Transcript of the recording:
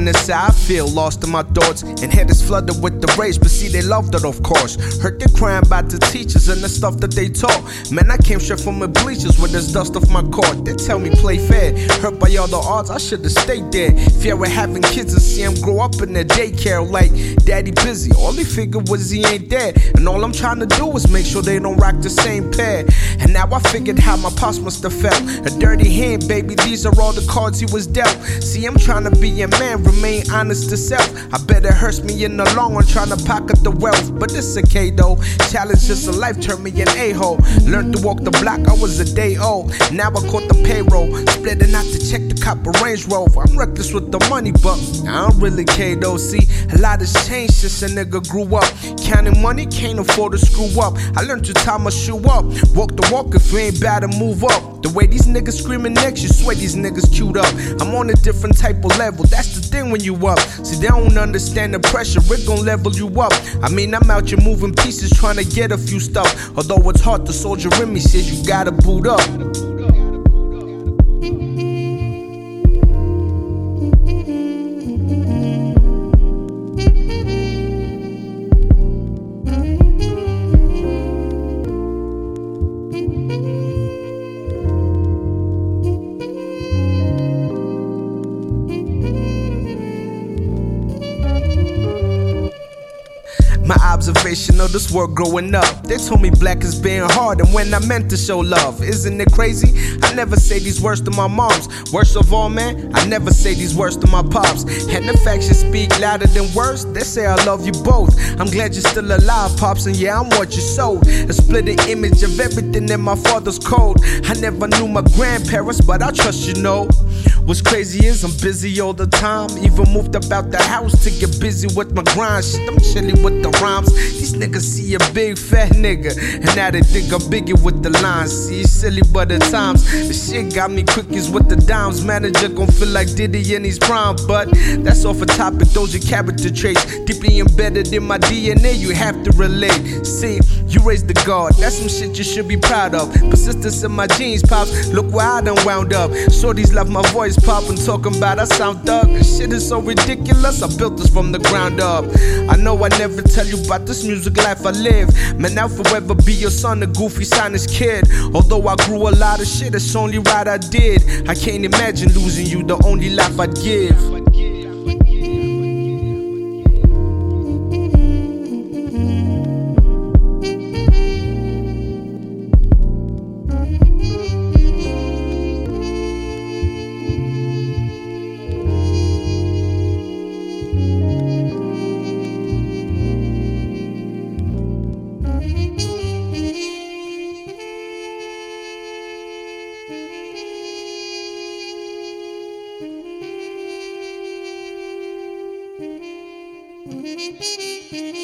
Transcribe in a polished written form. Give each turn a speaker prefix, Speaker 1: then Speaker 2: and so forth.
Speaker 1: and that's how I feel, lost in my thoughts. And head is flooded with the rage, but see, they loved it, of course. Heard they crying about the teachers and the stuff that they taught. Man, I came straight from the bleachers with this dust off my court. They tell me play fair, hurt by all the odds, I should've stayed there. Fear with having kids and see him grow up in the daycare like daddy busy. All he figured was he ain't there, and all I'm trying to do is make sure they don't rock the same pair. And now I figured how my pops must have felt. A dirty hand, baby, these are all the cards he was dealt. See, I'm trying to be a man, remain honest to self. I bet it hurts me in the long run trying to pocket the wealth, but it's okay though. Challenge just a life turned me an a-hole. Learned to walk the block, I was a day old. Now I caught the payroll, splitting out to check the copper Range Rover. I'm reckless with the money, but I don't really care though. See, a lot has changed since a nigga grew up. Counting money, can't afford to screw up. I learned to tie my shoe up, walk the walk if you ain't bad to move up. The way these niggas screaming next, you swear these niggas queued up. I'm on a different type of level, that's the thing when you up. See, they don't understand the pressure, it gon' level you up. I mean, I'm out here moving pieces trying to get a few stuff. Although it's hard, the soldier in me says you gotta boot up. My observation of this world growing up, they told me black is being hard, and when I meant to show love, isn't it crazy? I never say these words to my moms. Worst of all, man, I never say these words to my pops. And the facts should speak louder than words. They say I love you both. I'm glad you're still alive, pops, and yeah, I'm what you sold. A splitting image of everything in my father's code. I never knew my grandparents, but I trust you know. What's crazy is I'm busy all the time. Even moved up out the house to get busy with my grind. Shit, I'm chilling with the rhymes. These niggas see a big fat nigga, and now they think I'm bigger with the lines. See, it's silly, but at times the shit got me quickies with the dimes. Manager gon' feel like Diddy in his prime, but that's off a topic. Those are character traits deeply embedded in my DNA. You have to relate. See, you raised the guard. That's some shit you should be proud of. Persistence in my genes, pops. Look where I done wound up. Shorties love my voice, pop, and talking about I sound thug. This shit is so ridiculous. I built this from the ground up. I know I never tell you about this music life I live. Man, I'll forever be your son, a goofy sinus kid. Although I grew a lot of shit, it's only right I did. I can't imagine losing you, the only life I'd give.
Speaker 2: Mm-hmm.